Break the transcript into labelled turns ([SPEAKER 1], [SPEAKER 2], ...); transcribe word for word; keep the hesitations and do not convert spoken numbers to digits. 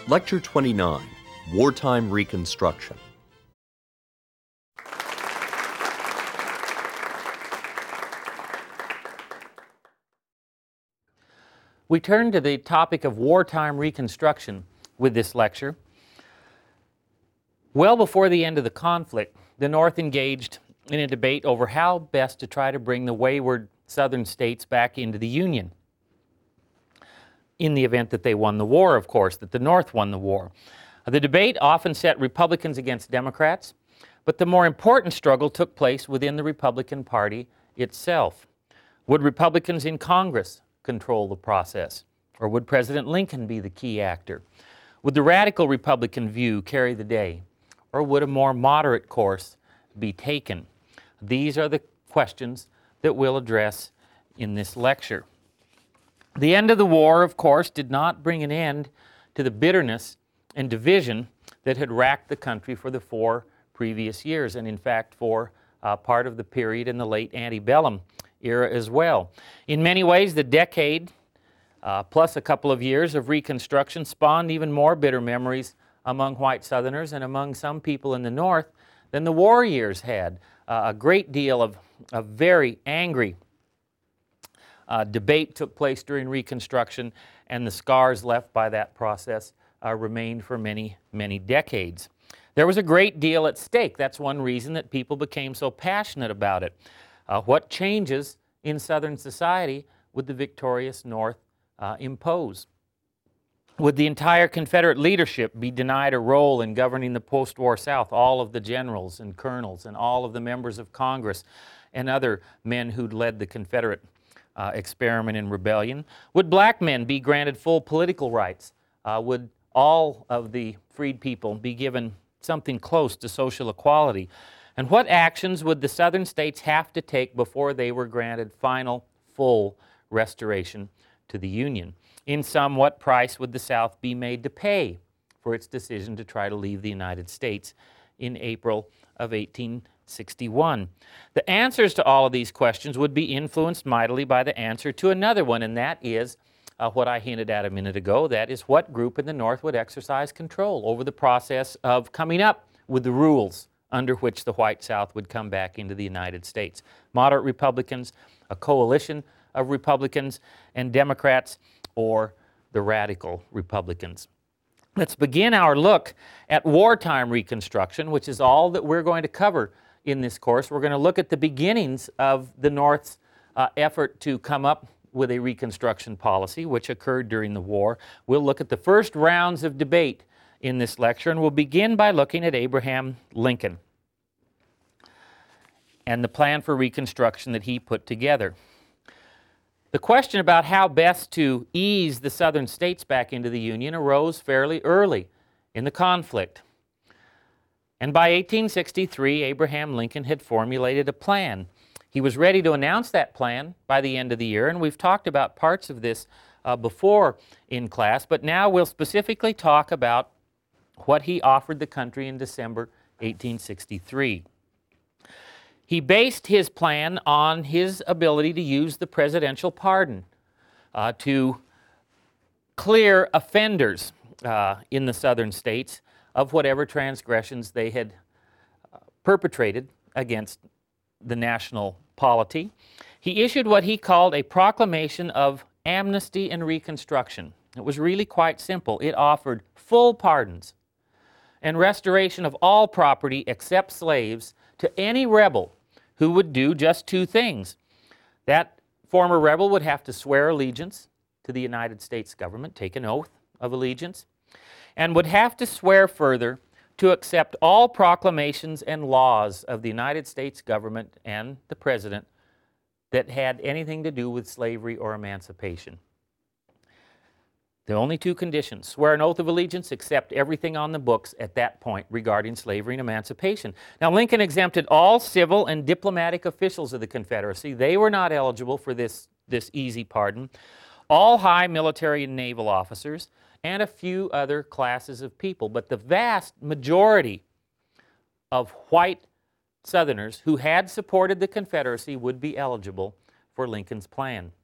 [SPEAKER 1] Lecture twenty-nine, Wartime Reconstruction.
[SPEAKER 2] We turn to the topic of wartime reconstruction with this lecture. Well before the end of the conflict, the North engaged in a debate over how best to try to bring the wayward southern states back into the Union. In the event that they won the war, of course, that the North won the war. The debate often set Republicans against Democrats, but the more important struggle took place within the Republican Party itself. Would Republicans in Congress control the process, or would President Lincoln be the key actor? Would the radical Republican view carry the day, or would a more moderate course be taken? These are the questions that we'll address in this lecture. The end of the war, of course, did not bring an end to the bitterness and division that had racked the country for the four previous years, and in fact for uh, part of the period in the late antebellum era as well. In many ways, the decade, uh, plus a couple of years of Reconstruction, spawned even more bitter memories among white Southerners and among some people in the North than the war years had. Uh, a great deal of, of very angry uh, debate took place during Reconstruction, and the scars left by that process uh, remained for many, many decades. There was a great deal at stake. That's one reason that people became so passionate about it. Uh, what changes in Southern society would the victorious North uh, impose? Would the entire Confederate leadership be denied a role in governing the post-war South? All of the generals and colonels and all of the members of Congress and other men who'd led the Confederate uh, experiment in rebellion? Would black men be granted full political rights? Uh, would all of the freed people be given something close to social equality? And what actions would the Southern states have to take before they were granted final, full restoration to the Union? In sum, what price would the South be made to pay for its decision to try to leave the United States in April of eighteen sixty-one? The answers to all of these questions would be influenced mightily by the answer to another one, and that is uh, what I hinted at a minute ago. That is, what group in the North would exercise control over the process of coming up with the rules under which the white South would come back into the United States. Moderate Republicans, a coalition of Republicans and Democrats, or the radical Republicans. Let's begin our look at wartime reconstruction, which is all that we're going to cover in this course. We're going to look at the beginnings of the North's uh, effort to come up with a reconstruction policy, which occurred during the war. We'll look at the first rounds of debate in this lecture, and we'll begin by looking at Abraham Lincoln and the plan for reconstruction that he put together. The question about how best to ease the Southern states back into the Union arose fairly early in the conflict. And by eighteen sixty-three, Abraham Lincoln had formulated a plan. He was ready to announce that plan by the end of the year, and we've talked about parts of this uh, before in class, but now we'll specifically talk about what he offered the country in December eighteen sixty-three. He based his plan on his ability to use the presidential pardon uh, to clear offenders uh, in the Southern states of whatever transgressions they had uh, perpetrated against the national polity. He issued what he called a proclamation of amnesty and reconstruction. It was really quite simple. It offered full pardons and restoration of all property except slaves to any rebel who would do just two things. That former rebel would have to swear allegiance to the United States government, take an oath of allegiance, and would have to swear further to accept all proclamations and laws of the United States government and the president that had anything to do with slavery or emancipation. The only two conditions: swear an oath of allegiance, accept everything on the books at that point regarding slavery and emancipation. Now, Lincoln exempted all civil and diplomatic officials of the Confederacy. They were not eligible for this, this easy pardon. All high military and naval officers, and a few other classes of people. But the vast majority of white Southerners who had supported the Confederacy would be eligible for Lincoln's plan.